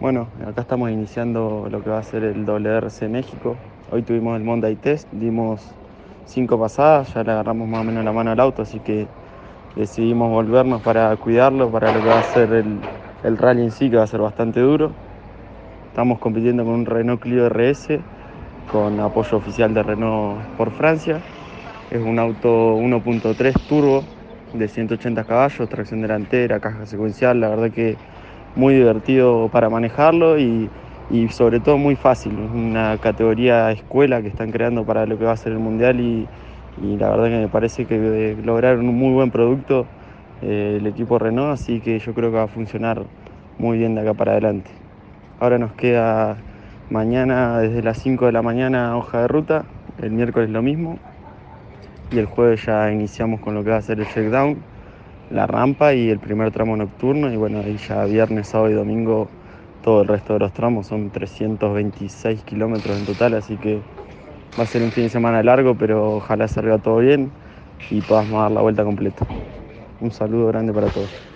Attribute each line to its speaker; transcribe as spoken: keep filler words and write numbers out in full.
Speaker 1: Bueno, acá estamos iniciando lo que va a ser el W R C México. Hoy tuvimos el Monday Test, dimos cinco pasadas, ya le agarramos más o menos la mano al auto, así que decidimos volvernos para cuidarlo, para lo que va a ser el, el rally en sí, que va a ser bastante duro. Estamos compitiendo con un Renault Clio R S, con apoyo oficial de Renault por Francia. Es un auto uno punto tres turbo de ciento ochenta caballos, tracción delantera, caja secuencial. La verdad que muy divertido para manejarlo y, y sobre todo muy fácil. Es una categoría escuela que están creando para lo que va a ser el Mundial y, y la verdad que me parece que lograron un muy buen producto eh, el equipo Renault, así que yo creo que va a funcionar muy bien de acá para adelante. Ahora nos queda mañana desde las cinco de la mañana hoja de ruta, el miércoles lo mismo y el jueves ya iniciamos con lo que va a ser el shakedown, la rampa y el primer tramo nocturno, y bueno, ahí ya viernes, sábado y domingo todo el resto de los tramos. Son trescientos veintiséis kilómetros en total, así que va a ser un fin de semana largo, pero ojalá salga todo bien y podamos dar la vuelta completa. Un saludo grande para todos.